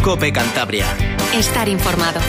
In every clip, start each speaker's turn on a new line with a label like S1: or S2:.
S1: COPE Cantabria.
S2: Estar informado.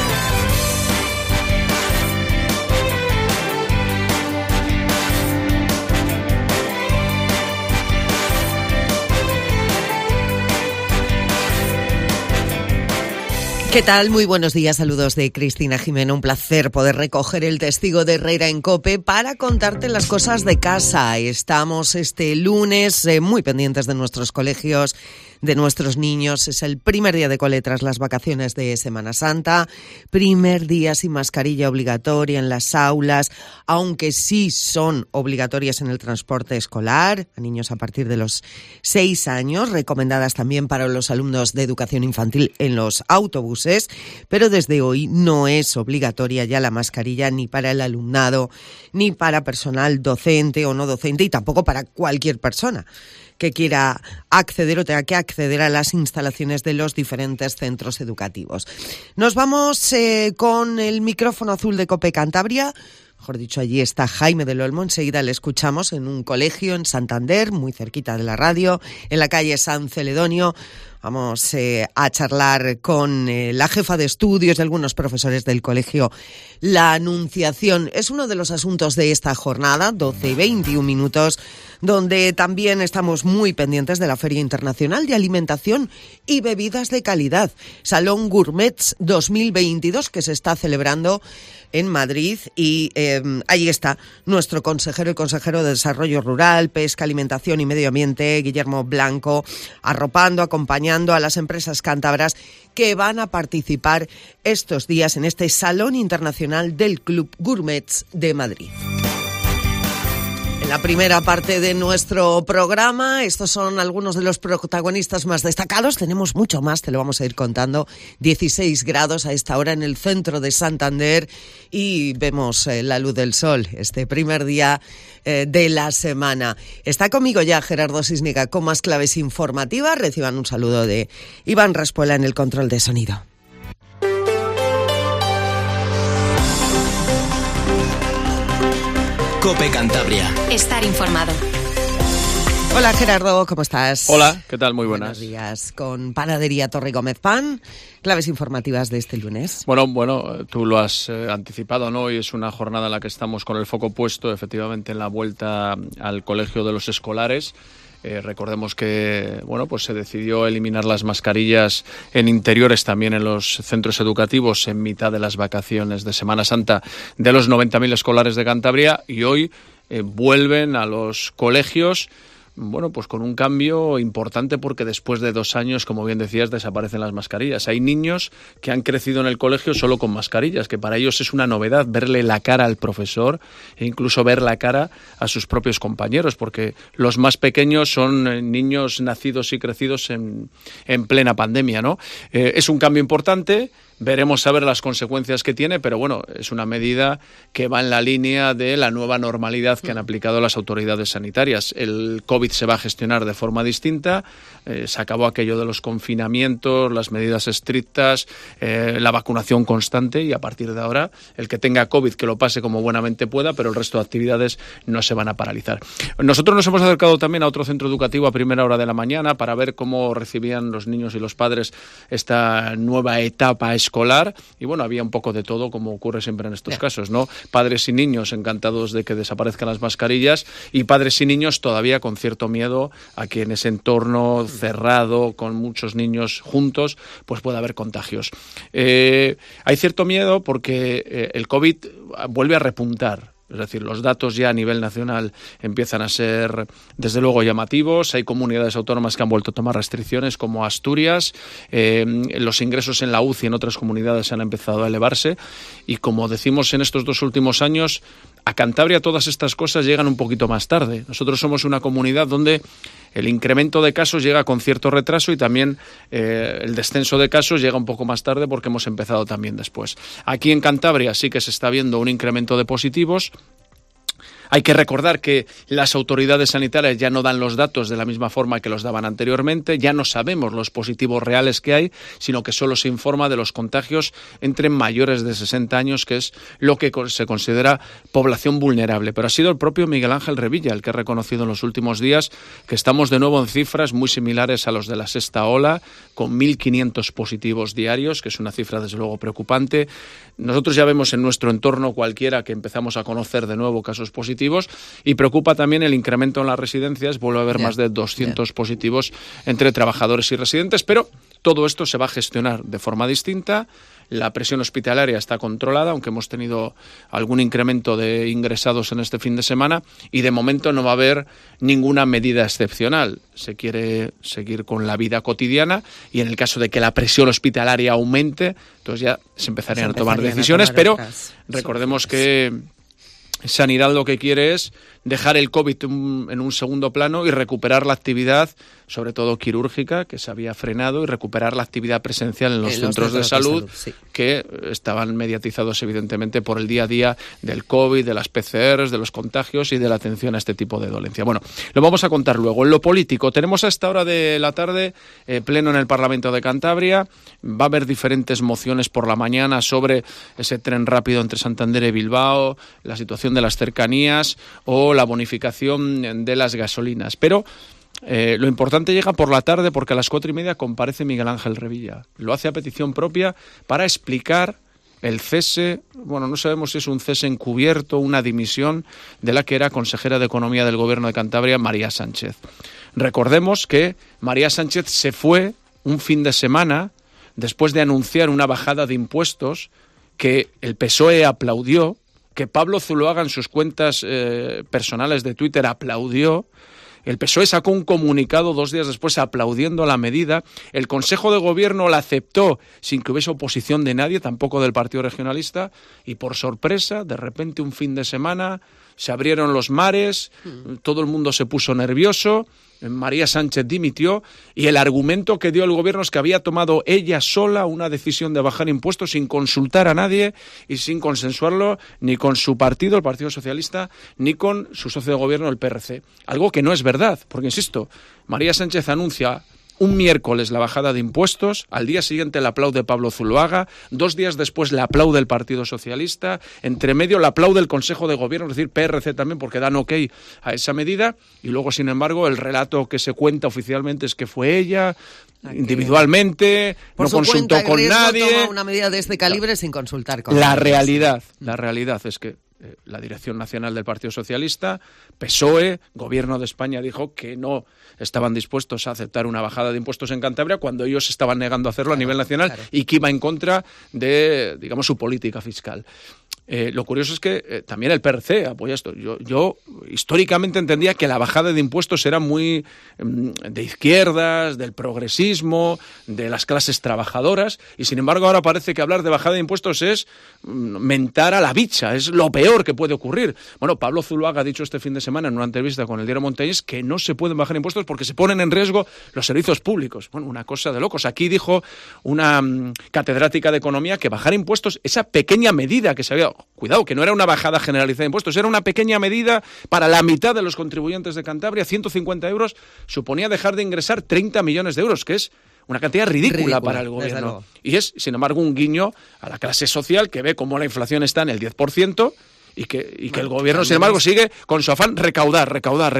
S3: ¿Qué tal? Muy buenos días, saludos de Cristina Jimeno. Un placer poder recoger el testigo de Herrera en COPE para contarte las cosas de casa. Estamos este lunes muy pendientes de nuestros colegios, de nuestros niños. Es el primer día de cole tras las vacaciones de Semana Santa. Primer día sin mascarilla obligatoria en las aulas, aunque sí son obligatorias en el transporte escolar a niños a partir de los 6 años, recomendadas también para los alumnos de educación infantil en los autobuses, pero desde hoy no es obligatoria ya la mascarilla ni para el alumnado, ni para personal docente o no docente, y tampoco para cualquier persona que quiera acceder o tenga que acceder a las instalaciones de los diferentes centros educativos. Nos vamos con el micrófono azul de COPE Cantabria. Mejor dicho, allí está Jaime del Olmo. Enseguida le escuchamos en un colegio en Santander, muy cerquita de la radio, en la calle San Celedonio. Vamos a charlar con la jefa de estudios y algunos profesores del colegio La Anunciación. Es uno de los asuntos de esta jornada, 12:21, donde también estamos muy pendientes de la Feria Internacional de Alimentación y Bebidas de Calidad, Salón Gourmets 2022, que se está celebrando en Madrid, y ahí está nuestro consejero, el consejero de Desarrollo Rural, Pesca, Alimentación y Medio Ambiente, Guillermo Blanco, arropando, acompañando a las empresas cántabras que van a participar estos días en este Salón Internacional del Club Gourmets de Madrid. En la primera parte de nuestro programa, estos son algunos de los protagonistas más destacados. Tenemos mucho más, te lo vamos a ir contando. 16 grados a esta hora en el centro de Santander y vemos la luz del sol este primer día de la semana. Está conmigo ya Gerardo Sisniga con más claves informativas. Reciban un saludo de Iván Raspuela en el control de sonido.
S1: COPE Cantabria.
S2: Estar informado.
S3: Hola Gerardo, ¿cómo estás?
S4: Hola, ¿qué tal? Muy buenas.
S3: Buenos días. Con Panadería Torre Gómez Pan, claves informativas de este lunes.
S4: Bueno, tú lo has anticipado, ¿no? Hoy es una jornada en la que estamos con el foco puesto efectivamente en la vuelta al colegio de los escolares. Recordemos que pues se decidió eliminar las mascarillas en interiores también en los centros educativos en mitad de las vacaciones de Semana Santa de los 90.000 escolares de Cantabria, y hoy vuelven a los colegios. Pues con un cambio importante, porque después de 2 años, como bien decías, desaparecen las mascarillas. Hay niños que han crecido en el colegio solo con mascarillas, que para ellos es una novedad verle la cara al profesor e incluso ver la cara a sus propios compañeros, porque los más pequeños son niños nacidos y crecidos en plena pandemia, ¿no? Es un cambio importante. Veremos a ver las consecuencias que tiene, pero es una medida que va en la línea de la nueva normalidad que han aplicado las autoridades sanitarias. El COVID se va a gestionar de forma distinta, se acabó aquello de los confinamientos, las medidas estrictas, la vacunación constante, y a partir de ahora el que tenga COVID que lo pase como buenamente pueda, pero el resto de actividades no se van a paralizar. Nosotros nos hemos acercado también a otro centro educativo a primera hora de la mañana para ver cómo recibían los niños y los padres esta nueva etapa escolar, y había un poco de todo, como ocurre siempre en estos casos, ¿no? Padres y niños encantados de que desaparezcan las mascarillas, y padres y niños todavía con cierto miedo a que en ese entorno cerrado, con muchos niños juntos, pues pueda haber contagios. Hay cierto miedo porque el COVID vuelve a repuntar. Es decir, los datos ya a nivel nacional empiezan a ser, desde luego, llamativos. Hay comunidades autónomas que han vuelto a tomar restricciones, como Asturias. Los ingresos en la UCI en otras comunidades han empezado a elevarse. Y como decimos en estos 2 últimos años, a Cantabria todas estas cosas llegan un poquito más tarde. Nosotros somos una comunidad donde el incremento de casos llega con cierto retraso, y también el descenso de casos llega un poco más tarde, porque hemos empezado también después. Aquí en Cantabria sí que se está viendo un incremento de positivos. Hay que recordar que las autoridades sanitarias ya no dan los datos de la misma forma que los daban anteriormente, ya no sabemos los positivos reales que hay, sino que solo se informa de los contagios entre mayores de 60 años, que es lo que se considera población vulnerable. Pero ha sido el propio Miguel Ángel Revilla el que ha reconocido en los últimos días que estamos de nuevo en cifras muy similares a los de la sexta ola, con 1.500 positivos diarios, que es una cifra desde luego preocupante. Nosotros ya vemos en nuestro entorno cualquiera que empezamos a conocer de nuevo casos positivos, y preocupa también el incremento en las residencias. Vuelve a haber más de 200 positivos entre trabajadores y residentes, pero todo esto se va a gestionar de forma distinta. La presión hospitalaria está controlada, aunque hemos tenido algún incremento de ingresados en este fin de semana, y de momento no va a haber ninguna medida excepcional. Se quiere seguir con la vida cotidiana, y en el caso de que la presión hospitalaria aumente, entonces ya se empezarían a tomar decisiones, pero recordemos que Sanidad lo que quiere es dejar el COVID en un segundo plano y recuperar la actividad, sobre todo quirúrgica, que se había frenado, y recuperar la actividad presencial en los centros de salud, sí, que estaban mediatizados evidentemente por el día a día del COVID, de las PCRs, de los contagios y de la atención a este tipo de dolencia. Bueno, lo vamos a contar luego. En lo político, tenemos a esta hora de la tarde pleno en el Parlamento de Cantabria. Va a haber diferentes mociones por la mañana sobre ese tren rápido entre Santander y Bilbao, la situación de las cercanías o la bonificación de las gasolinas. Pero lo importante llega por la tarde, porque a las 4:30 comparece Miguel Ángel Revilla. Lo hace a petición propia para explicar el cese, bueno, no sabemos si es un cese encubierto, una dimisión de la que era consejera de Economía del Gobierno de Cantabria, María Sánchez. Recordemos que María Sánchez se fue un fin de semana después de anunciar una bajada de impuestos que el PSOE aplaudió, que Pablo Zuloaga en sus cuentas personales de Twitter aplaudió. El PSOE sacó un comunicado 2 días después aplaudiendo la medida. El Consejo de Gobierno la aceptó sin que hubiese oposición de nadie, tampoco del Partido Regionalista, y por sorpresa, de repente un fin de semana, se abrieron los mares, todo el mundo se puso nervioso, María Sánchez dimitió, y el argumento que dio el Gobierno es que había tomado ella sola una decisión de bajar impuestos sin consultar a nadie y sin consensuarlo ni con su partido, el Partido Socialista, ni con su socio de Gobierno, el PRC. Algo que no es verdad, porque, insisto, María Sánchez anuncia un miércoles la bajada de impuestos, al día siguiente la aplaude Pablo Zuloaga, 2 días después la aplaude el Partido Socialista, entre medio la aplaude el Consejo de Gobierno, es decir, PRC también, porque dan ok a esa medida, y luego, sin embargo, el relato que se cuenta oficialmente es que fue ella, individualmente, no consultó con nadie.
S3: Toma una medida de este calibre sin consultar con
S4: nadie. La realidad es que la Dirección Nacional del Partido Socialista, PSOE, Gobierno de España dijo que no estaban dispuestos a aceptar una bajada de impuestos en Cantabria cuando ellos estaban negando a hacerlo a nivel nacional, y que iba en contra de, digamos, su política fiscal. Lo curioso es que también el PRC apoya esto. Yo históricamente entendía que la bajada de impuestos era muy de izquierdas, del progresismo, de las clases trabajadoras, y sin embargo ahora parece que hablar de bajada de impuestos es mentar a la bicha, es lo peor que puede ocurrir. Bueno, Pablo Zuloaga ha dicho este fin de semana en una entrevista con el diario Montañés que no se pueden bajar impuestos porque se ponen en riesgo los servicios públicos. Bueno, una cosa de locos. Aquí dijo una catedrática de Economía que bajar impuestos, esa pequeña medida que se había... Cuidado, que no era una bajada generalizada de impuestos, era una pequeña medida para la mitad de los contribuyentes de Cantabria, 150 euros, suponía dejar de ingresar 30 millones de euros, que es una cantidad ridícula para el Gobierno. Y es, sin embargo, un guiño a la clase social que ve cómo la inflación está en el 10%, y que el Gobierno, sin embargo, sigue con su afán recaudar.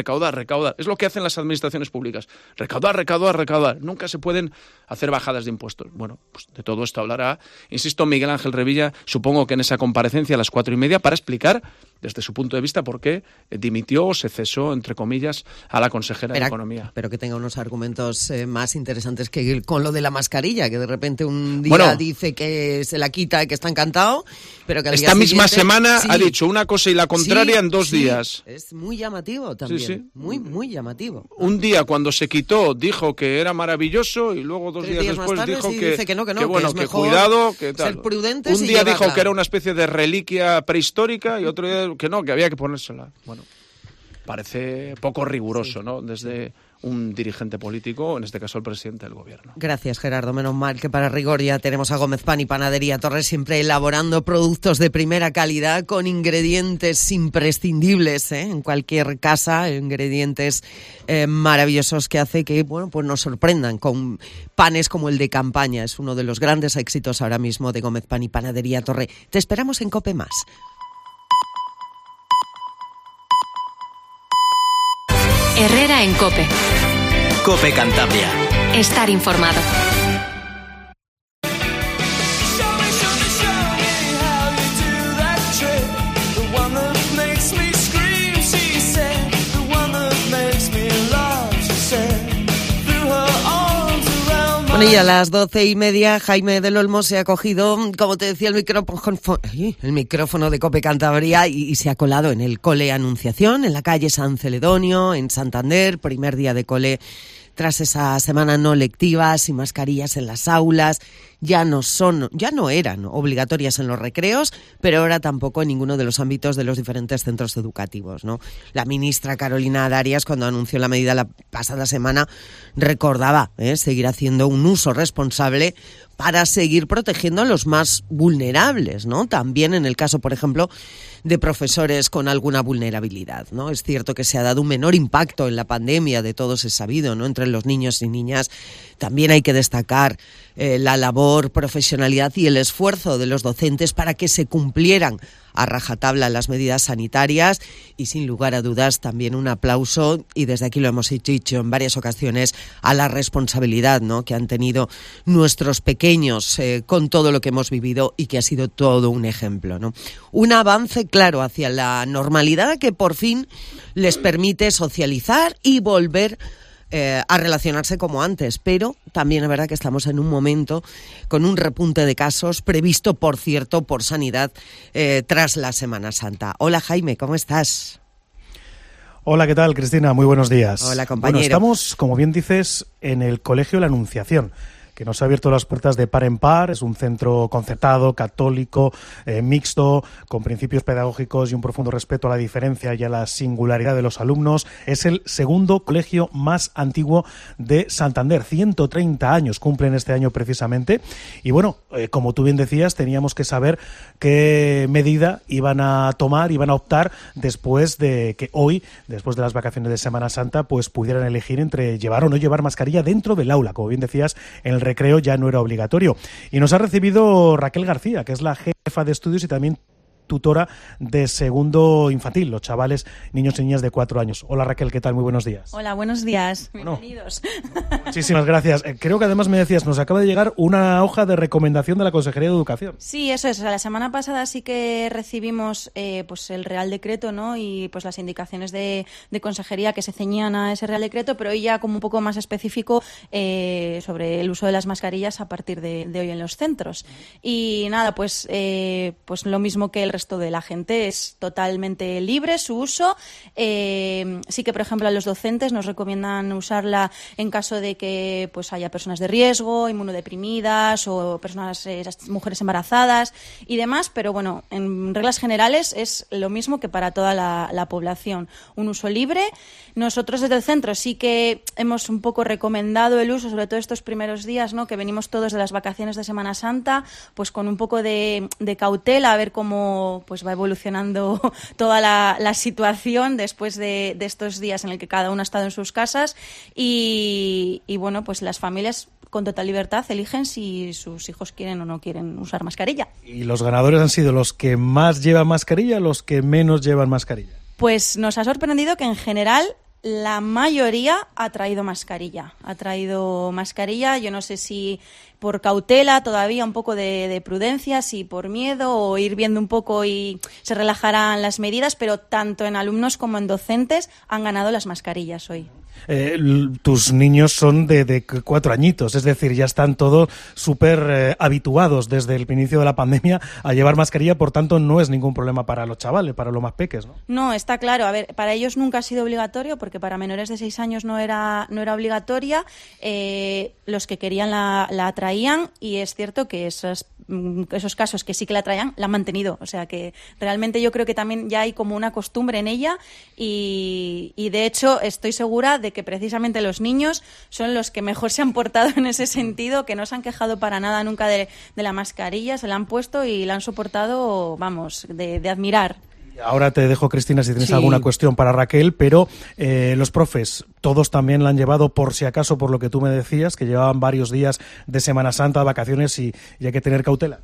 S4: Es lo que hacen las administraciones públicas. Recaudar. Nunca se pueden hacer bajadas de impuestos. Bueno, pues de todo esto hablará, insisto, Miguel Ángel Revilla, supongo que en esa comparecencia a las 4:30, para explicar desde su punto de vista por qué dimitió o se cesó, entre comillas, a la consejera de Economía.
S3: Pero que tenga unos argumentos más interesantes que con lo de la mascarilla, que de repente un día dice que se la quita y que está encantado, pero que al día
S4: misma
S3: siguiente,
S4: semana ha dicho una cosa y la contraria en 2 días.
S3: Es muy llamativo también,
S4: sí.
S3: Muy llamativo.
S4: Un día cuando se quitó dijo que era maravilloso y luego 2 días después dijo que bueno, que cuidado, que tal.
S3: Ser prudentes.
S4: Un día dijo que era una especie de reliquia prehistórica y otro día que no, que había que ponérsela. Bueno. parece poco riguroso, ¿no?, desde un dirigente político, en este caso el presidente del gobierno.
S3: Gracias, Gerardo. Menos mal que para rigor ya tenemos a Gómez Pan y Panadería Torres, siempre elaborando productos de primera calidad con ingredientes imprescindibles, en cualquier casa, ingredientes maravillosos que hace que, bueno, pues nos sorprendan con panes como el de campaña. Es uno de los grandes éxitos ahora mismo de Gómez Pan y Panadería Torre. Te esperamos en COPE Más.
S2: Herrera en COPE.
S1: COPE Cantabria.
S2: Estar informado.
S3: Bueno, y a las 12:30, Jaime del Olmo se ha cogido, como te decía, el micrófono de COPE Cantabria y se ha colado en el cole Anunciación, en la calle San Celedonio, en Santander, primer día de cole tras esa semana no lectiva, sin mascarillas en las aulas. Ya no eran obligatorias en los recreos, pero ahora tampoco en ninguno de los ámbitos de los diferentes centros educativos, ¿no? La ministra Carolina Darias, cuando anunció la medida la pasada semana, recordaba seguir haciendo un uso responsable para seguir protegiendo a los más vulnerables, ¿no? También en el caso, por ejemplo, de profesores con alguna vulnerabilidad, ¿no? Es cierto que se ha dado un menor impacto en la pandemia, de todos es sabido, ¿no?, entre los niños y niñas. También hay que destacar la labor, profesionalidad y el esfuerzo de los docentes para que se cumplieran a rajatabla las medidas sanitarias y, sin lugar a dudas, también un aplauso, y desde aquí lo hemos dicho en varias ocasiones, a la responsabilidad, ¿no?, que han tenido nuestros pequeños con todo lo que hemos vivido y que ha sido todo un ejemplo, ¿no? Un avance claro hacia la normalidad que por fin les permite socializar y volver a relacionarse como antes, pero también es verdad que estamos en un momento con un repunte de casos previsto, por cierto, por Sanidad tras la Semana Santa. Hola, Jaime, ¿cómo estás?
S5: Hola, ¿qué tal, Cristina? Muy buenos días.
S3: Hola, compañero.
S5: Bueno, estamos, como bien dices, en el Colegio La Anunciación, que nos ha abierto las puertas de par en par. Es un centro concertado, católico, mixto, con principios pedagógicos y un profundo respeto a la diferencia y a la singularidad de los alumnos. Es el segundo colegio más antiguo de Santander. 130 años cumplen este año precisamente. Y bueno, como tú bien decías, teníamos que saber qué medida iban a tomar, iban a optar después de que hoy, después de las vacaciones de Semana Santa, pues pudieran elegir entre llevar o no llevar mascarilla dentro del aula. Como bien decías, en el recreo ya no era obligatorio. Y nos ha recibido Raquel García, que es la jefa de estudios y también tutora de segundo infantil, los chavales, niños y niñas de 4 años. Hola, Raquel, ¿qué tal? Muy buenos días.
S6: Hola, buenos días. Bienvenidos.
S5: Muchísimas gracias. Creo que además me decías, nos acaba de llegar una hoja de recomendación de la Consejería de Educación.
S6: Sí, eso es. O sea, la semana pasada sí que recibimos pues el Real Decreto, ¿no?, y pues las indicaciones de Consejería que se ceñían a ese Real Decreto, pero hoy ya como un poco más específico sobre el uso de las mascarillas a partir de hoy en los centros. Y nada, pues lo mismo que el resto de la gente, es totalmente libre su uso. Sí que, por ejemplo, a los docentes nos recomiendan usarla en caso de que pues haya personas de riesgo, inmunodeprimidas o mujeres embarazadas y demás, pero bueno, en reglas generales es lo mismo que para toda la población. Un uso libre. Nosotros desde el centro sí que hemos un poco recomendado el uso, sobre todo estos primeros días, ¿no?, que venimos todos de las vacaciones de Semana Santa, pues con un poco de cautela, a ver cómo pues va evolucionando toda la situación después de estos días en el que cada uno ha estado en sus casas y bueno, pues las familias con total libertad eligen si sus hijos quieren o no quieren usar mascarilla.
S5: ¿Y los ganadores han sido los que más llevan mascarilla o los que menos llevan mascarilla?
S6: Pues nos ha sorprendido que en general la mayoría ha traído mascarilla. Yo no sé si por cautela todavía, un poco de prudencia, si por miedo o ir viendo un poco y se relajarán las medidas, pero tanto en alumnos como en docentes han ganado las mascarillas hoy.
S5: Tus niños son de 4 añitos, es decir, ya están todos súper habituados desde el inicio de la pandemia a llevar mascarilla, por tanto no es ningún problema para los chavales, para los más peques, ¿no?
S6: No, está claro. A ver, para ellos nunca ha sido obligatorio, porque para menores de 6 años no era obligatoria. Los que querían la traían, y es cierto que esos casos que sí que la traían, la han mantenido. O sea que realmente yo creo que también ya hay como una costumbre en ella, y de hecho estoy segura de que precisamente los niños son los que mejor se han portado en ese sentido, que no se han quejado para nada nunca de la mascarilla, se la han puesto y la han soportado, vamos, de admirar.
S5: Ahora te dejo, Cristina, si tienes alguna cuestión para Raquel, pero los profes, todos también la han llevado, por si acaso, por lo que tú me decías, que llevaban varios días de Semana Santa, vacaciones, y hay que tener cautela.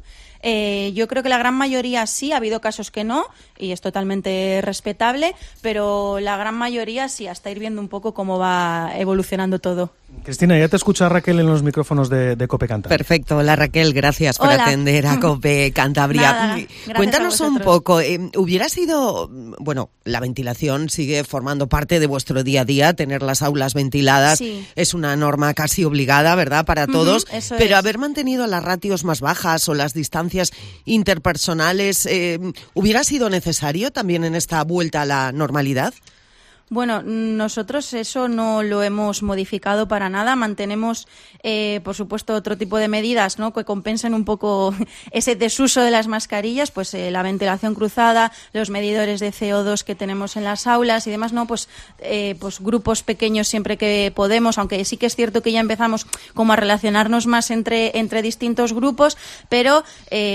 S6: Yo creo que la gran mayoría sí, ha habido casos que no, y es totalmente respetable, pero la gran mayoría sí, hasta ir viendo un poco cómo va evolucionando todo.
S5: Cristina, ya te escucha Raquel en los micrófonos de COPE Cantabria.
S3: Perfecto. Hola, Raquel, gracias por atender a COPE Cantabria.
S6: Nada,
S3: cuéntanos un poco, ¿hubiera sido, bueno, la ventilación sigue formando parte de vuestro día a día, tener las aulas ventiladas es una norma casi obligada, ¿verdad?, para todos, pero haber mantenido las ratios más bajas o las distancias interpersonales, ¿hubiera sido necesario también en esta vuelta a la normalidad?
S6: Bueno, nosotros eso no lo hemos modificado para nada. Mantenemos, por supuesto, otro tipo de medidas, ¿no?, que compensen un poco ese desuso de las mascarillas, pues la ventilación cruzada, los medidores de CO2 que tenemos en las aulas y demás, ¿no? Pues grupos pequeños siempre que podemos, aunque sí que es cierto que ya empezamos como a relacionarnos más entre distintos grupos, pero,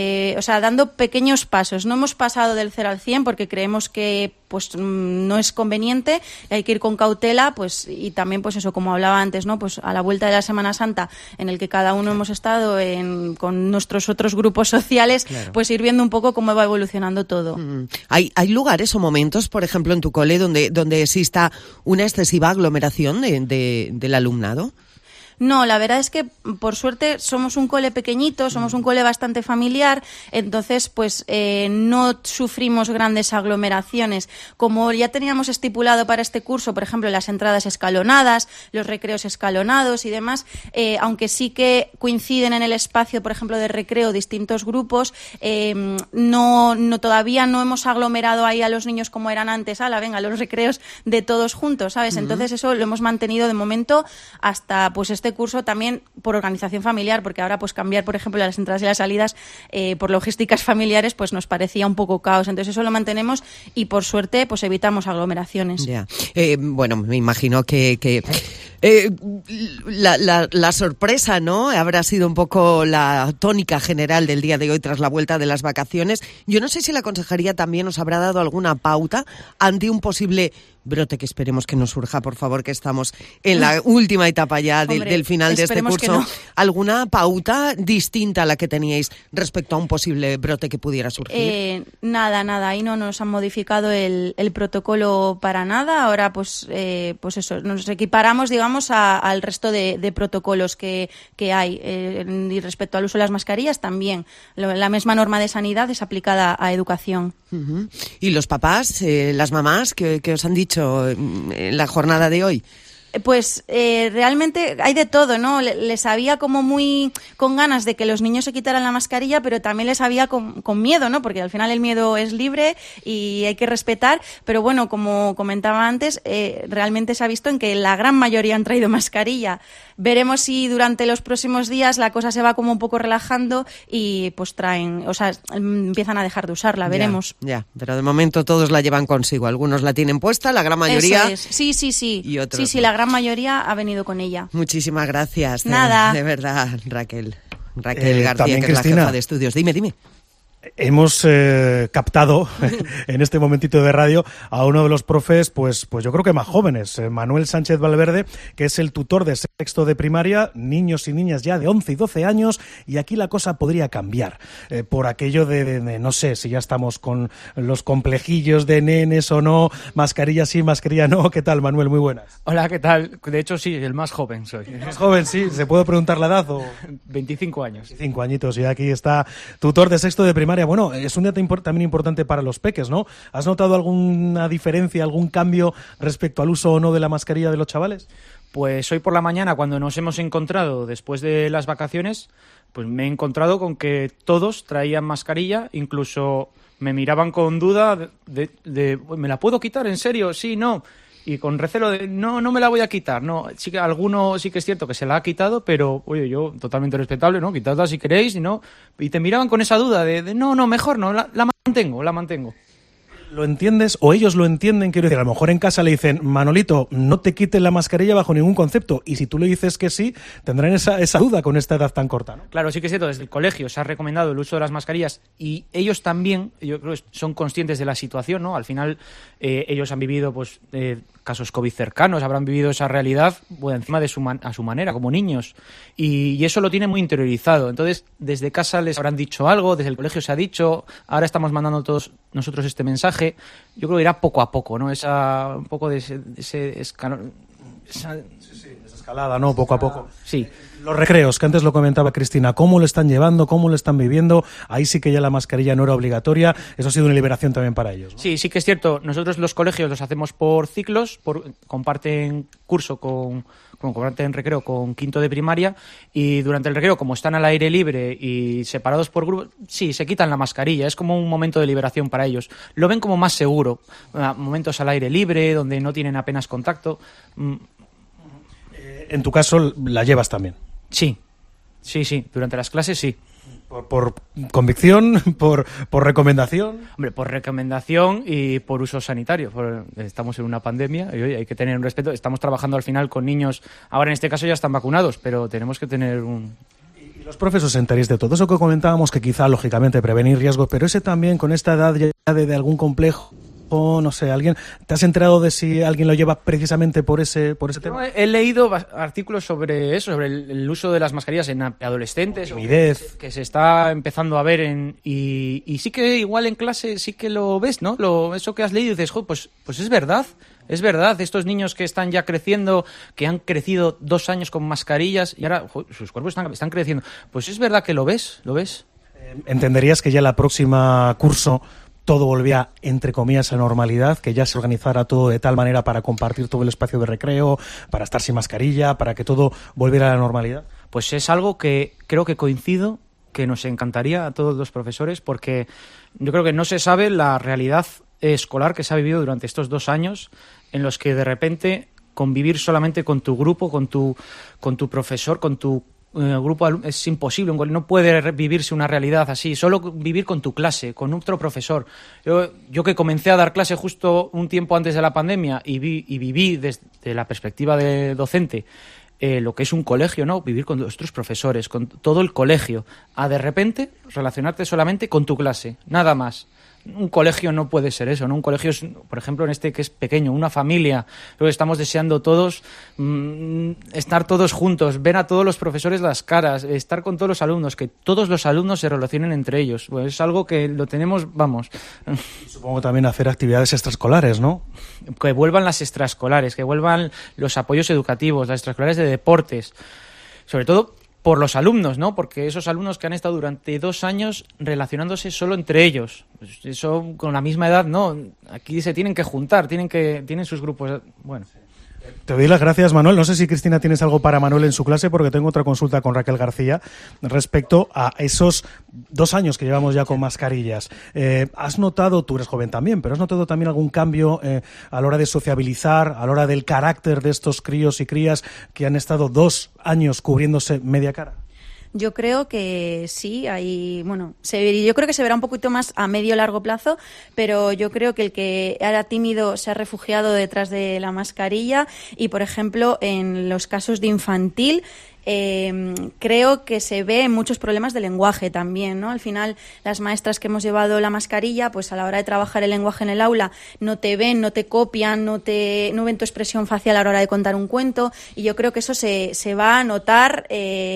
S6: dando pequeños pasos. No hemos pasado del 0 al 100 porque creemos que pues no es conveniente, hay que ir con cautela, pues, y también, pues eso, como hablaba antes, ¿no?, pues a la vuelta de la Semana Santa, en el que cada uno hemos estado con nuestros otros grupos sociales, pues ir viendo un poco cómo va evolucionando todo.
S3: ¿Hay lugares o momentos, por ejemplo, en tu cole donde exista una excesiva aglomeración del alumnado?
S6: No, la verdad es que, por suerte, somos un cole pequeñito, somos un cole bastante familiar, entonces, pues, no sufrimos grandes aglomeraciones. Como ya teníamos estipulado para este curso, por ejemplo, las entradas escalonadas, los recreos escalonados y demás, aunque sí que coinciden en el espacio, por ejemplo, de recreo distintos grupos, todavía no hemos aglomerado ahí a los niños como eran antes, venga, los recreos de todos juntos, ¿sabes? Entonces, eso lo hemos mantenido de momento hasta, pues, este curso también por organización familiar, porque ahora pues cambiar, por ejemplo, las entradas y las salidas por logísticas familiares pues nos parecía un poco caos. Entonces eso lo mantenemos y por suerte pues evitamos aglomeraciones.
S3: Ya. Bueno, me imagino que la sorpresa, ¿no?, habrá sido un poco la tónica general del día de hoy tras la vuelta de las vacaciones. Yo no sé si la consejería también os habrá dado alguna pauta ante un posible brote, que esperemos que no surja, por favor, que estamos en la última etapa ya del final de este curso. No. ¿Alguna pauta distinta a la que teníais respecto a un posible brote que pudiera surgir?
S6: Nada, ahí no nos han modificado el protocolo para nada. Ahora pues eso, nos equiparamos, digamos, al resto de protocolos que hay. Y respecto al uso de las mascarillas también. La misma norma de sanidad es aplicada a educación.
S3: Uh-huh. ¿Y los papás, las mamás, qué os han dicho en la jornada de hoy?
S6: Pues realmente hay de todo, ¿no? Les había como muy con ganas de que los niños se quitaran la mascarilla, pero también les había con miedo, ¿no? Porque al final el miedo es libre y hay que respetar, pero bueno, como comentaba antes, realmente se ha visto en que la gran mayoría han traído mascarilla. Veremos si durante los próximos días la cosa se va como un poco relajando y pues empiezan a dejar de usarla, veremos.
S3: Ya, pero de momento todos la llevan consigo, algunos la tienen puesta, la gran mayoría.
S6: Eso es. Sí.
S3: Y otros
S6: sí, la gran mayoría ha venido con ella.
S3: Muchísimas gracias.
S6: Nada.
S3: De verdad, Raquel García,
S5: también,
S3: que
S5: Cristina,
S3: es la jefa de estudios. Dime.
S5: Hemos captado en este momentito de radio a uno de los profes, pues yo creo que más jóvenes, Manuel Sánchez Valverde, que es el tutor de sexto de primaria, niños y niñas ya de 11 y 12 años, y aquí la cosa podría cambiar, por aquello de no sé si ya estamos con los complejillos de nenes o no, mascarilla sí, mascarilla no. ¿Qué tal, Manuel? Muy buenas.
S7: Hola, ¿qué tal? De hecho, sí, el más joven soy.
S5: ¿El más joven, sí? ¿Se puede preguntar la edad?
S7: 25 años.
S5: 25 añitos, y aquí está tutor de sexto de primaria. primaria. Bueno, es un día también importante para los peques, ¿no? ¿Has notado alguna diferencia, algún cambio respecto al uso o no de la mascarilla de los chavales?
S7: Pues hoy por la mañana, cuando nos hemos encontrado después de las vacaciones, pues me he encontrado con que todos traían mascarilla, incluso me miraban con duda de ¿me la puedo quitar? ¿En serio? Sí, no. Y con recelo de no me la voy a quitar. No, sí que alguno sí que es cierto que se la ha quitado, pero oye, yo totalmente respetable, ¿no? Quitadla si queréis y no. Y te miraban con esa duda de no, mejor no, la mantengo.
S5: ¿Lo entiendes o ellos lo entienden? Quiero decir, a lo mejor en casa le dicen, Manolito, no te quites la mascarilla bajo ningún concepto. Y si tú le dices que sí, tendrán esa duda con esta edad tan corta, ¿no?
S7: Claro, sí que es cierto, desde el colegio se ha recomendado el uso de las mascarillas y ellos también, yo creo que son conscientes de la situación, ¿no? Al final ellos han vivido pues casos COVID cercanos, habrán vivido esa realidad encima de a su manera, como niños. Y eso lo tienen muy interiorizado. Entonces, desde casa les habrán dicho algo, desde el colegio se ha dicho, ahora estamos mandando todos nosotros este mensaje. Yo creo que irá poco a poco, ¿no? Un poco de ese escalón.
S5: Esa escalada, ¿no? Poco a poco.
S7: Sí.
S5: Los recreos, que antes lo comentaba Cristina, ¿cómo lo están llevando? ¿Cómo lo están viviendo? Ahí sí que ya la mascarilla no era obligatoria. Eso ha sido una liberación también para ellos, ¿no?
S7: Sí que es cierto. Nosotros los colegios los hacemos por ciclos, comparten curso comparten recreo con quinto de primaria y durante el recreo, como están al aire libre y separados por grupos, sí, se quitan la mascarilla. Es como un momento de liberación para ellos. Lo ven como más seguro. Momentos al aire libre, donde no tienen apenas contacto.
S5: En tu caso, ¿la llevas también?
S7: Sí. Durante las clases sí.
S5: ¿Por convicción? ¿Por recomendación?
S7: Hombre, por recomendación y por uso sanitario. Estamos en una pandemia y oye, hay que tener un respeto. Estamos trabajando al final con niños, ahora en este caso ya están vacunados, pero tenemos que tener un...
S5: ¿Y los profesores se enteréis de todo eso que comentábamos, que quizá, lógicamente, prevenir riesgos, pero ese también, con esta edad ya de algún complejo, o no sé, ¿te has enterado de si alguien lo lleva precisamente por ese tema?
S7: No, he leído artículos sobre eso, sobre el uso de las mascarillas en adolescentes, que se está empezando a ver y sí que igual en clase sí que lo ves, ¿no? Eso que has leído y dices, pues es verdad. Es verdad, estos niños que están ya creciendo, que han crecido 2 años con mascarillas y ahora sus cuerpos están creciendo, pues es verdad que lo ves.
S5: ¿Entenderías que ya la próxima curso todo volvía, entre comillas, a normalidad, que ya se organizara todo de tal manera para compartir todo el espacio de recreo, para estar sin mascarilla, para que todo volviera a la normalidad?
S7: Pues es algo que creo que coincido, que nos encantaría a todos los profesores, porque yo creo que no se sabe la realidad escolar que se ha vivido durante estos 2 años, en los que de repente convivir solamente con tu grupo, con tu profesor, con tu grupo es imposible, no puede vivirse una realidad así, solo vivir con tu clase, con otro profesor. Yo que comencé a dar clase justo un tiempo antes de la pandemia y viví desde la perspectiva de docente lo que es un colegio, ¿no? Vivir con nuestros profesores, con todo el colegio, a de repente relacionarte solamente con tu clase, nada más. Un colegio no puede ser eso, ¿no? Un colegio es, por ejemplo, en este que es pequeño, una familia. Creo que estamos deseando todos estar todos juntos, ver a todos los profesores las caras, estar con todos los alumnos, que todos los alumnos se relacionen entre ellos. Pues es algo que lo tenemos, vamos.
S5: Y supongo también hacer actividades extraescolares, ¿no?
S7: Que vuelvan las extraescolares, que vuelvan los apoyos educativos, las extraescolares de deportes. Sobre todo por los alumnos, ¿no? Porque esos alumnos que han estado durante 2 años relacionándose solo entre ellos, pues eso con la misma edad, no. Aquí se tienen que juntar, tienen sus grupos. Bueno.
S5: Te doy las gracias, Manuel. No sé si Cristina tienes algo para Manuel en su clase, porque tengo otra consulta con Raquel García respecto a esos 2 años que llevamos ya con mascarillas. ¿Has notado, tú eres joven también, pero has notado también algún cambio a la hora de sociabilizar, a la hora del carácter de estos críos y crías que han estado 2 años cubriéndose media cara?
S6: Yo creo que sí, yo creo que se verá un poquito más a medio largo plazo, pero yo creo que el que era tímido se ha refugiado detrás de la mascarilla y, por ejemplo, en los casos de infantil, creo que se ve muchos problemas de lenguaje también, ¿no? Al final, las maestras que hemos llevado la mascarilla, pues a la hora de trabajar el lenguaje en el aula, no te ven, no te copian, no ven tu expresión facial a la hora de contar un cuento, y yo creo que eso se va a notar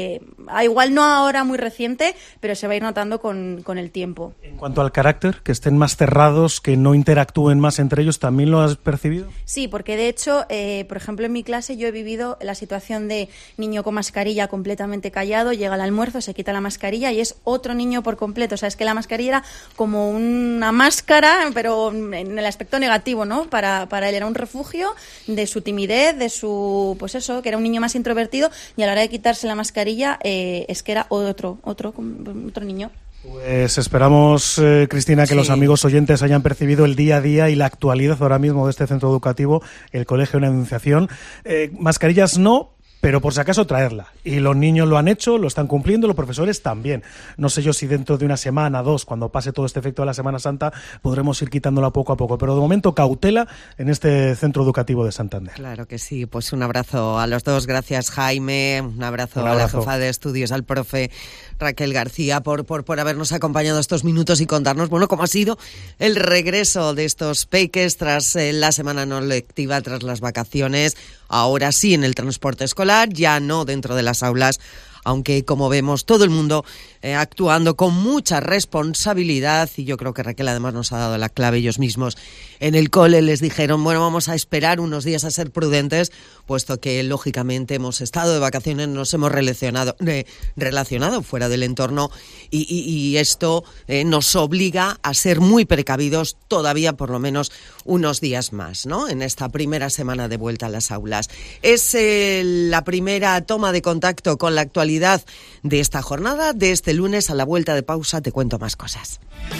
S6: igual no ahora muy reciente, pero se va a ir notando con el tiempo.
S5: En cuanto al carácter, que estén más cerrados, que no interactúen más entre ellos, ¿también lo has percibido?
S6: Sí, porque de hecho, por ejemplo, en mi clase yo he vivido la situación de niño con mascarilla completamente callado, llega al almuerzo, se quita la mascarilla y es otro niño por completo. O sea, es que la mascarilla era como una máscara, pero en el aspecto negativo, ¿no? Para él era un refugio de su timidez, de su, pues eso, que era un niño más introvertido, y a la hora de quitarse la mascarilla es que era otro niño.
S5: Pues esperamos, Cristina, que los amigos oyentes hayan percibido el día a día y la actualidad ahora mismo de este centro educativo, el Colegio de la Anunciación. Mascarillas no, pero por si acaso traerla. Y los niños lo han hecho, lo están cumpliendo, los profesores también. No sé yo si dentro de una semana, 2, cuando pase todo este efecto de la Semana Santa, podremos ir quitándola poco a poco. Pero de momento, cautela en este centro educativo de Santander.
S3: Claro que sí. Pues un abrazo a los dos. Gracias, Jaime. Un abrazo a la jefa de estudios, al profe Raquel García, por habernos acompañado estos minutos y contarnos, bueno, cómo ha sido el regreso de estos peques tras la semana no lectiva, tras las vacaciones. Ahora sí en el transporte escolar, ya no dentro de las aulas, aunque como vemos todo el mundo actuando con mucha responsabilidad, y yo creo que Raquel además nos ha dado la clave. Ellos mismos en el cole les dijeron, bueno, vamos a esperar unos días a ser prudentes, puesto que lógicamente hemos estado de vacaciones, nos hemos relacionado fuera del entorno y esto nos obliga a ser muy precavidos todavía por lo menos unos días más, ¿no? En esta primera semana de vuelta a las aulas. Es la primera toma de contacto con la actualidad de esta jornada, de este lunes. A la vuelta de pausa te cuento más cosas.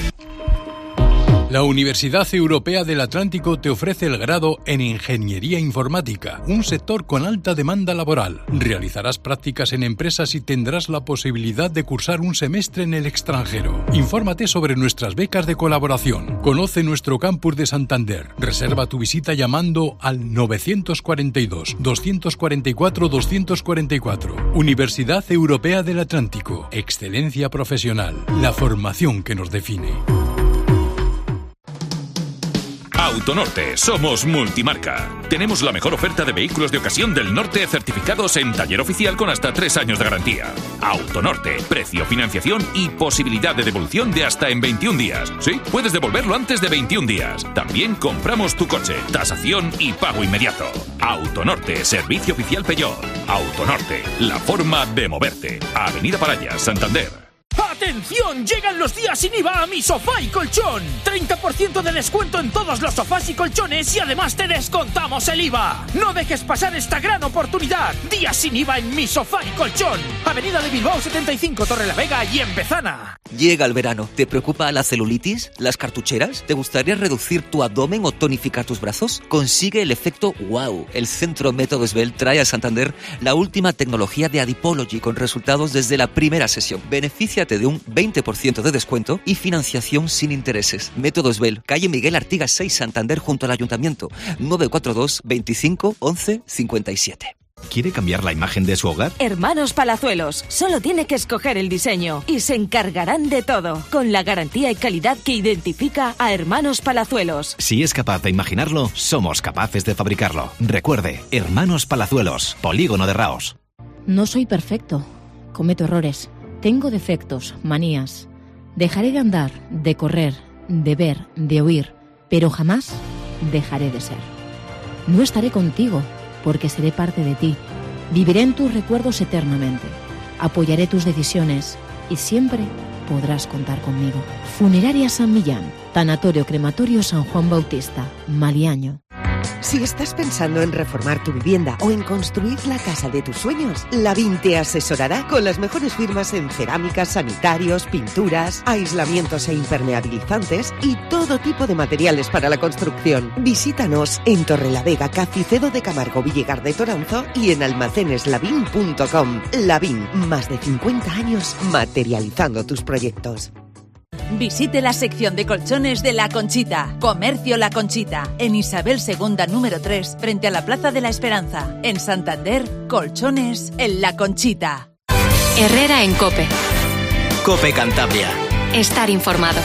S8: La Universidad Europea del Atlántico te ofrece el grado en Ingeniería Informática, un sector con alta demanda laboral. Realizarás prácticas en empresas y tendrás la posibilidad de cursar un semestre en el extranjero. Infórmate sobre nuestras becas de colaboración. Conoce nuestro campus de Santander. Reserva tu visita llamando al 942 244 244. Universidad Europea del Atlántico. Excelencia profesional. La formación que nos define.
S9: Autonorte, somos multimarca. Tenemos la mejor oferta de vehículos de ocasión del norte certificados en taller oficial con hasta 3 años de garantía. Autonorte, precio, financiación y posibilidad de devolución de hasta en 21 días. Sí, puedes devolverlo antes de 21 días. También compramos tu coche, tasación y pago inmediato. Autonorte, servicio oficial Peugeot. Autonorte, la forma de moverte. Avenida Paraya, Santander.
S10: ¡Atención! Llegan los días sin IVA a Mi Sofá y Colchón. 30% de descuento en todos los sofás y colchones y además te descontamos el IVA. No dejes pasar esta gran oportunidad. Días sin IVA en Mi Sofá y Colchón. Avenida de Bilbao 75, Torrelavega y en Bezana.
S11: Llega el verano. ¿Te preocupa la celulitis? ¿Las cartucheras? ¿Te gustaría reducir tu abdomen o tonificar tus brazos? Consigue el efecto wow. El Centro Método Esbel trae a Santander la última tecnología de Adipology con resultados desde la primera sesión. Beneficia de un 20% de descuento y financiación sin intereses. Método Esbel, calle Miguel Artigas 6, Santander, junto al Ayuntamiento. 942 25 11 57.
S1: ¿Quiere cambiar la imagen de su hogar?
S12: Hermanos Palazuelos, solo tiene que escoger el diseño y se encargarán de todo, con la garantía y calidad que identifica a Hermanos Palazuelos.
S1: Si es capaz de imaginarlo, somos capaces de fabricarlo. Recuerde, Hermanos Palazuelos, Polígono de Raos.
S13: No soy perfecto, cometo errores. Tengo defectos, manías. Dejaré de andar, de correr, de ver, de oír, pero jamás dejaré de ser. No estaré contigo, porque seré parte de ti. Viviré en tus recuerdos eternamente. Apoyaré tus decisiones y siempre podrás contar conmigo. Funeraria San Millán, Tanatorio Crematorio San Juan Bautista, Maliaño.
S14: Si estás pensando en reformar tu vivienda o en construir la casa de tus sueños, Lavín te asesorará con las mejores firmas en cerámicas, sanitarios, pinturas, aislamientos e impermeabilizantes y todo tipo de materiales para la construcción. Visítanos en Torrelavega, Cacicedo de Camargo, Villegar de Toranzo y en almaceneslavín.com. Lavín, más de 50 años materializando tus proyectos.
S15: Visite la sección de colchones de La Conchita. Comercio La Conchita, en Isabel II número 3, frente a la Plaza de la Esperanza. En Santander, colchones en La Conchita.
S2: Herrera en COPE.
S1: COPE Cantabria.
S2: Estar informado.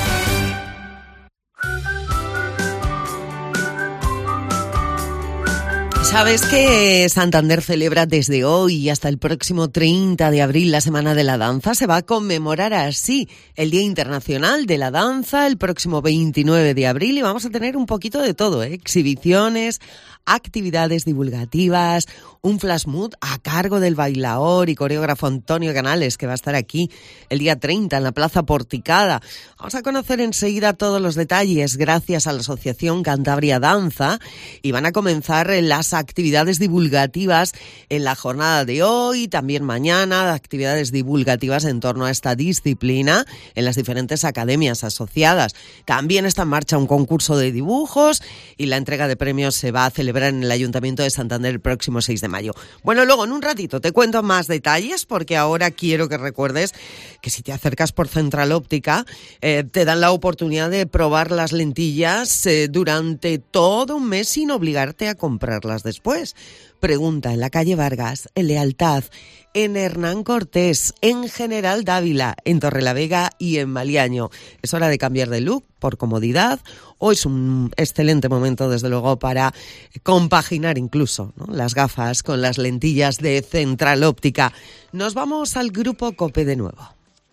S3: ¿Sabes que Santander celebra desde hoy y hasta el próximo 30 de abril la Semana de la Danza? Se va a conmemorar así el Día Internacional de la Danza el próximo 29 de abril y vamos a tener un poquito de todo, exhibiciones, actividades divulgativas, un flash mob a cargo del bailaor y coreógrafo Antonio Canales, que va a estar aquí el día 30 en la Plaza Porticada. Vamos a conocer enseguida todos los detalles gracias a la Asociación Cantabria Danza y van a comenzar las actividades divulgativas en la jornada de hoy, también mañana, actividades divulgativas en torno a esta disciplina en las diferentes academias asociadas. También está en marcha un concurso de dibujos y la entrega de premios se va a celebrar en el Ayuntamiento de Santander el próximo 6 de mayo. Bueno, luego en un ratito te cuento más detalles porque ahora quiero que recuerdes que si te acercas por Central Óptica te dan la oportunidad de probar las lentillas durante todo un mes sin obligarte a comprarlas después. Pregunta en la calle Vargas, en Lealtad, en Hernán Cortés, en General Dávila, en Torrelavega y en Maliaño. Es hora de cambiar de look por comodidad o es un excelente momento, desde luego, para compaginar incluso, ¿no?, las gafas con las lentillas de Central Óptica. Nos vamos al Grupo COPE de nuevo.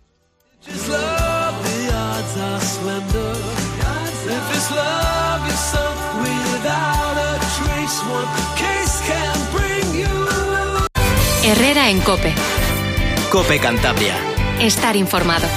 S2: Herrera en COPE.
S16: COPE Cantabria.
S2: Estar informado.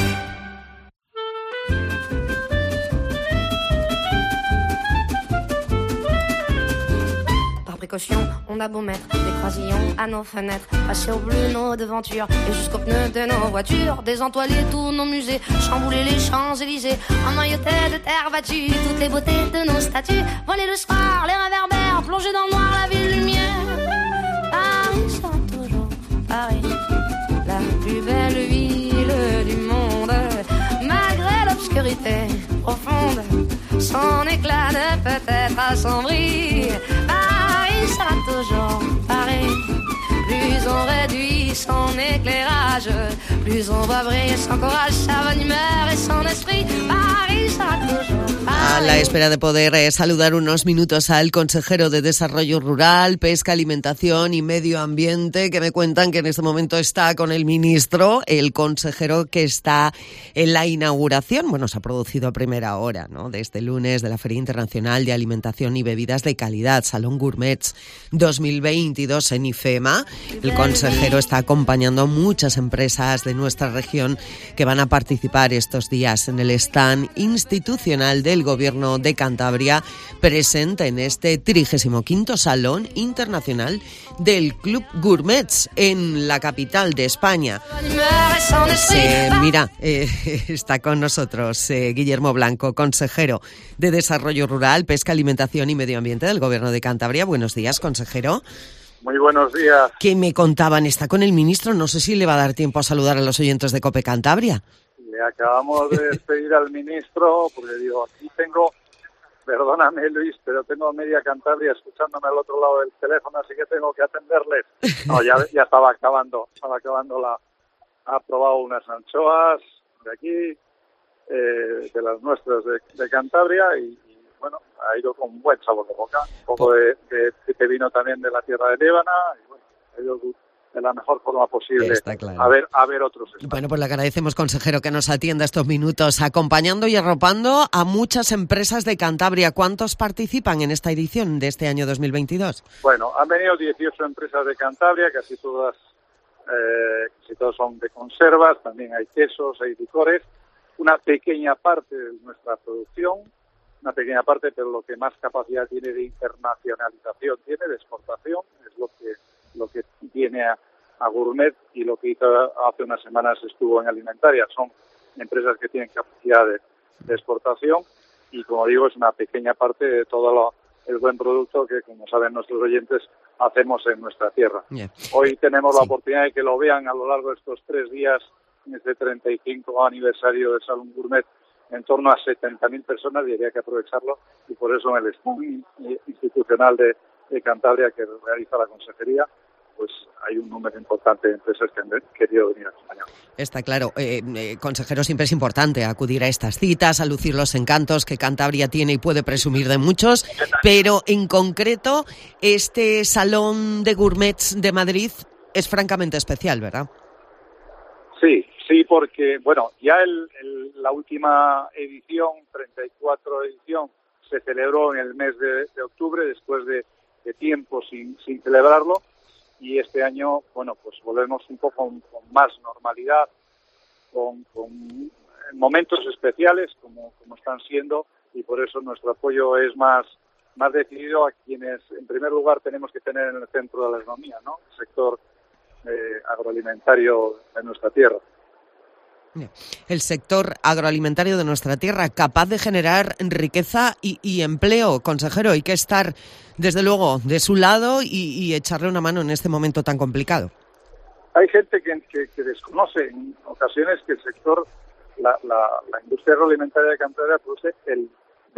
S17: Par précaution, on a beau mettre des croisillons à nos fenêtres, passer au bleu nos devantures et jusqu'aux pneus de nos voitures, désentoiler tous nos musées, chambouler les Champs-Élysées, emmailloter de terre battue toutes les beautés de nos statues, voler le soir, les réverbères, plonger dans le noir la ville lumière. Paris sera toujours Paris, la plus belle ville du monde, malgré l'obscurité profonde, son éclat ne peut être assombri. Paris sera toujours Paris, plus on réduit son éclairage, plus on va briller son courage, sa bonne humeur et son esprit. Paris sera toujours Paris.
S3: A la espera de poder saludar unos minutos al consejero de Desarrollo Rural, Pesca, Alimentación y Medio Ambiente, que me cuentan que en este momento está con el ministro, el consejero que está en la inauguración. Bueno, se ha producido a primera hora, ¿no?, de este lunes, de la Feria Internacional de Alimentación y Bebidas de Calidad, Salón Gourmets 2022 en IFEMA. El consejero está acompañando a muchas empresas de nuestra región que van a participar estos días en el stand institucional del Gobierno de Cantabria, presente en este 35º Salón Internacional del Club Gourmets en la capital de España. Está con nosotros Guillermo Blanco, consejero de Desarrollo Rural, Pesca, Alimentación y Medio Ambiente del Gobierno de Cantabria. Buenos días, consejero.
S18: Muy buenos días.
S3: ¿Qué me contaban? Está con el ministro, no sé si le va a dar tiempo a saludar a los oyentes de COPE Cantabria.
S18: Le acabamos de despedir al ministro, porque digo, aquí tengo, perdóname Luis, pero tengo media Cantabria escuchándome al otro lado del teléfono, así que tengo que atenderles. No, ya estaba acabando ha probado unas anchoas de aquí, de las nuestras de Cantabria, y bueno, ha ido con buen sabor de boca. Un poco de vino también de la tierra de Líbana, y bueno, ha ido de la mejor forma posible.
S3: Está claro.
S18: A ver otros estados.
S3: Bueno, pues le agradecemos, consejero, que nos atienda estos minutos, acompañando y arropando a muchas empresas de Cantabria. ¿Cuántos participan en esta edición de este año 2022?
S18: Bueno, han venido 18 empresas de Cantabria, casi todos son de conservas, también hay quesos, hay licores, una pequeña parte de nuestra producción, pero lo que más capacidad tiene de internacionalización tiene, de exportación, es lo que tiene a Gourmet, y lo que hizo hace unas semanas estuvo en Alimentaria. Son empresas que tienen capacidad de exportación y, como digo, es una pequeña parte de todo el buen producto que, como saben nuestros oyentes, hacemos en nuestra tierra. Yeah. Hoy tenemos la oportunidad de que lo vean a lo largo de estos 3 días, en este 35 aniversario del Salón Gourmet, en torno a 70.000 personas, y habría que aprovecharlo, y por eso en el stand institucional de Cantabria que realiza la Consejería pues hay un número importante de empresas que han querido venir a acompañarnos.
S3: Está claro. Consejero, siempre es importante acudir a estas citas, a lucir los encantos que Cantabria tiene y puede presumir de muchos, pero en concreto este Salón de Gourmets de Madrid es francamente especial, ¿verdad?
S18: Sí, porque, bueno, ya la última edición, 34 edición, se celebró en el mes de octubre, después de tiempo sin celebrarlo, y este año, bueno, pues volvemos un poco con más normalidad, con momentos especiales como están siendo, y por eso nuestro apoyo es más decidido a quienes, en primer lugar, tenemos que tener en el centro de la economía, ¿no? El sector agroalimentario de nuestra tierra.
S3: El sector agroalimentario de nuestra tierra, capaz de generar riqueza y empleo. Consejero, hay que estar, desde luego, de su lado y echarle una mano en este momento tan complicado.
S18: Hay gente que desconoce en ocasiones que el sector, la industria agroalimentaria de Cantabria produce el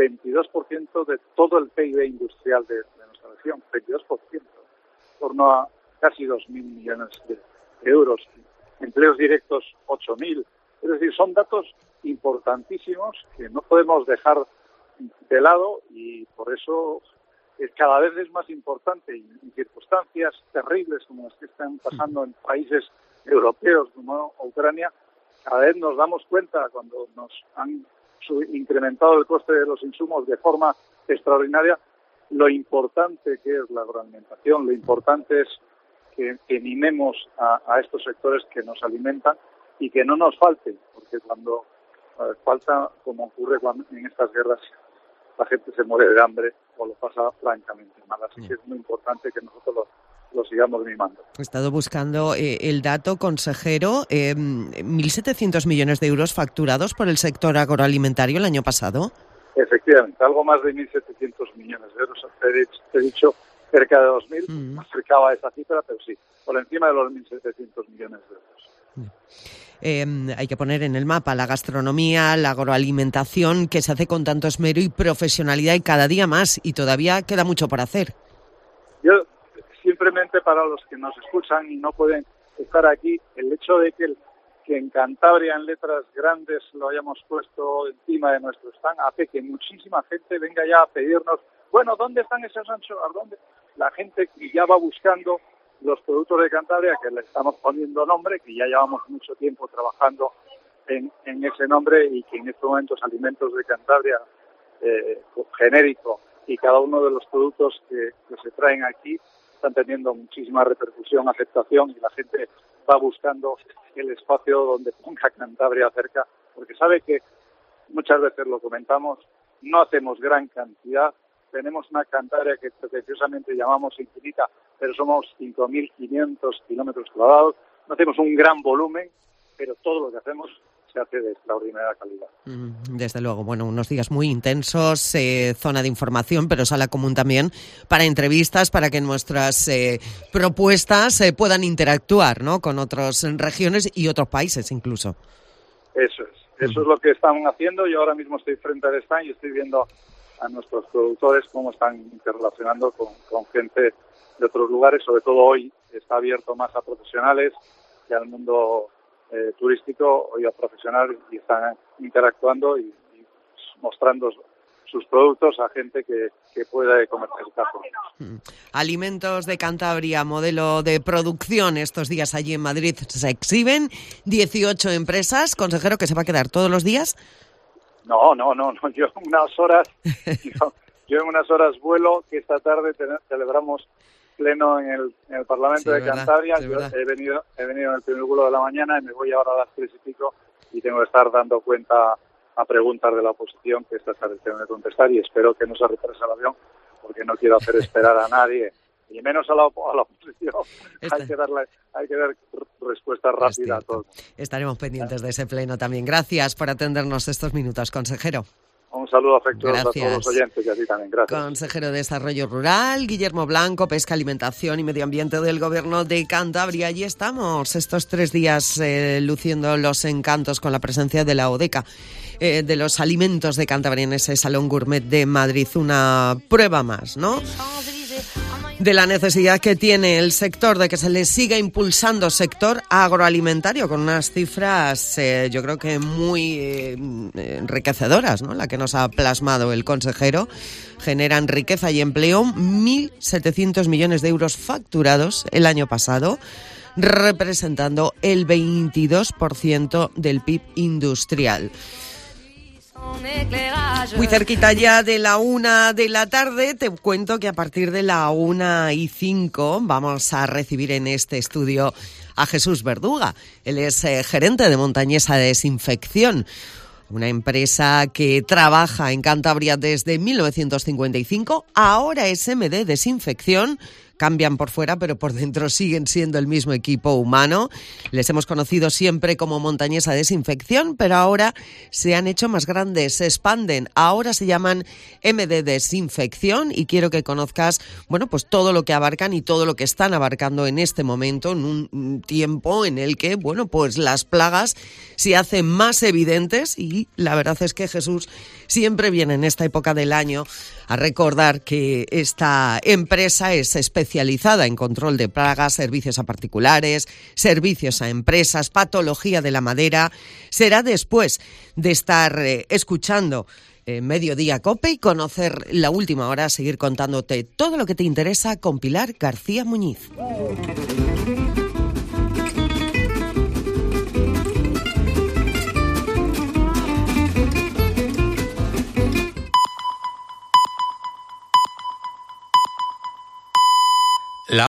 S18: 22% de todo el PIB industrial de nuestra región, 22%, en torno a casi 2.000 millones de euros, empleos directos 8.000. Es decir, son datos importantísimos que no podemos dejar de lado, y por eso cada vez es más importante, en circunstancias terribles como las que están pasando en países europeos como Ucrania. Cada vez nos damos cuenta, cuando nos han incrementado el coste de los insumos de forma extraordinaria, lo importante que es la agroalimentación, lo importante es que mimemos a estos sectores que nos alimentan y que no nos falte, porque cuando falta, como ocurre en estas guerras, la gente se muere de hambre o lo pasa francamente mal. Así que es muy importante que nosotros lo sigamos mimando.
S3: He estado buscando el dato, consejero, 1.700 millones de euros facturados por el sector agroalimentario el año pasado.
S18: Efectivamente, algo más de 1.700 millones de euros. Te he dicho cerca de 2.000, me acercaba a esa cifra, pero sí, por encima de los 1.700 millones de euros.
S3: Hay que poner en el mapa la gastronomía, la agroalimentación, que se hace con tanto esmero y profesionalidad, y cada día más, y todavía queda mucho por hacer.
S18: Yo, simplemente para los que nos escuchan y no pueden estar aquí, el hecho de que en Cantabria en letras grandes lo hayamos puesto encima de nuestro stand hace que muchísima gente venga ya a pedirnos, bueno, ¿dónde están esas anchoas? ¿Dónde? La gente ya va buscando los productos de Cantabria, que le estamos poniendo nombre, que ya llevamos mucho tiempo trabajando en ese nombre, y que en estos momentos Alimentos de Cantabria, genérico, y cada uno de los productos que se traen aquí están teniendo muchísima repercusión, aceptación, y la gente va buscando el espacio donde ponga Cantabria cerca, porque sabe que muchas veces lo comentamos, no hacemos gran cantidad, tenemos una Cantabria que pretenciosamente llamamos infinita, pero somos 5.500 kilómetros cuadrados, no hacemos un gran volumen, pero todo lo que hacemos se hace de extraordinaria calidad.
S3: Desde luego, bueno, unos días muy intensos, zona de información, pero sala común también para entrevistas, para que nuestras propuestas puedan interactuar, ¿no?, con otras regiones y otros países incluso.
S18: Eso es lo que están haciendo. Yo ahora mismo estoy frente al stand y estoy viendo a nuestros productores cómo están interrelacionando con gente de otros lugares. Sobre todo hoy está abierto más a profesionales que al mundo turístico, hoy a profesionales, y están interactuando y mostrando sus productos a gente que pueda comercializar.
S3: Alimentos de Cantabria, modelo de producción. Estos días allí en Madrid se exhiben 18 empresas. Consejero, ¿que se va a quedar todos los días?
S18: No. Yo en unas horas vuelo, que esta tarde celebramos pleno en el Parlamento de Cantabria. Yo he venido en el primer vuelo de la mañana y me voy ahora a las 3:00 y tengo que estar dando cuenta a preguntas de la oposición, que esta tarde tengo que contestar, y espero que no se retrase el avión, porque no quiero hacer esperar a nadie, y menos a la oposición. Hay que dar respuesta rápida a todos.
S3: Estaremos pendientes de ese pleno también. Gracias por atendernos estos minutos, consejero.
S18: Un saludo afectuoso a todos los oyentes y a ti también. Gracias.
S3: Consejero de Desarrollo Rural, Guillermo Blanco, Pesca, Alimentación y Medio Ambiente del Gobierno de Cantabria. Allí estamos estos 3 días luciendo los encantos con la presencia de la ODECA, de los alimentos de Cantabria en ese Salón Gourmet de Madrid. Una prueba más, ¿no?, de la necesidad que tiene el sector de que se le siga impulsando sector agroalimentario con unas cifras yo creo que muy enriquecedoras, ¿no? La que nos ha plasmado el consejero. Generan riqueza y empleo, 1.700 millones de euros facturados el año pasado, representando el 22% del PIB industrial. Muy cerquita ya de la 1 de la tarde, te cuento que a partir de la 1:05 vamos a recibir en este estudio a Jesús Verduga. Él es gerente de Montañesa Desinfección, una empresa que trabaja en Cantabria desde 1955. Ahora es MD Desinfección. Cambian por fuera, pero por dentro siguen siendo el mismo equipo humano. Les hemos conocido siempre como Montañesa Desinfección, pero ahora se han hecho más grandes, se expanden. Ahora se llaman MD Desinfección y quiero que conozcas, bueno, pues todo lo que abarcan y todo lo que están abarcando en este momento, en un tiempo en el que, bueno, pues las plagas se hacen más evidentes y la verdad es que Jesús siempre viene en esta época del año a recordar que esta empresa es especializada en control de plagas, servicios a particulares, servicios a empresas, patología de la madera. Será después de estar escuchando Mediodía COPE y conocer la última hora, seguir contándote todo lo que te interesa con Pilar García Muñiz.